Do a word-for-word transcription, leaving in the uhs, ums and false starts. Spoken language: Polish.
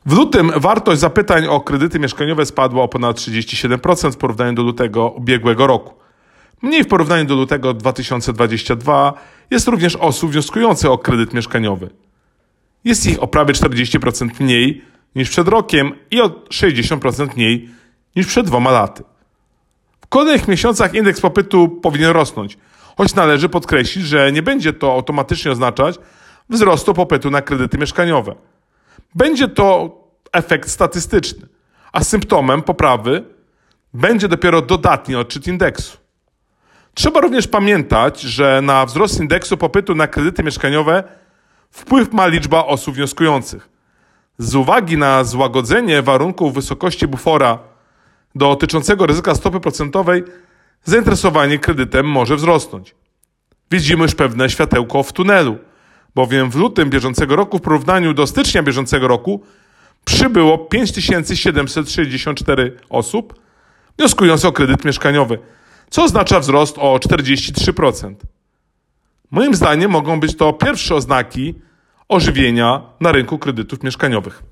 W lutym wartość zapytań o kredyty mieszkaniowe spadła o ponad trzydzieści siedem procent w porównaniu do lutego ubiegłego roku. Mniej w porównaniu do lutego dwa tysiące dwudziestego drugiego jest również osób wnioskujących o kredyt mieszkaniowy. Jest ich o prawie czterdzieści procent mniej niż przed rokiem i o sześćdziesiąt procent mniej niż przed dwoma laty. W kolejnych miesiącach indeks popytu powinien rosnąć, choć należy podkreślić, że nie będzie to automatycznie oznaczać wzrostu popytu na kredyty mieszkaniowe. Będzie to efekt statystyczny, a symptomem poprawy będzie dopiero dodatni odczyt indeksu. Trzeba również pamiętać, że na wzrost indeksu popytu na kredyty mieszkaniowe wpływ ma liczba osób wnioskujących. Z uwagi na złagodzenie warunków wysokości bufora dotyczącego ryzyka stopy procentowej, zainteresowanie kredytem może wzrosnąć. Widzimy już pewne światełko w tunelu, bowiem w lutym bieżącego roku w porównaniu do stycznia bieżącego roku przybyło pięć tysięcy siedemset sześćdziesiąt cztery osób wnioskujących o kredyt mieszkaniowy, co oznacza wzrost o czterdzieści trzy procent. Moim zdaniem mogą być to pierwsze oznaki ożywienia na rynku kredytów mieszkaniowych.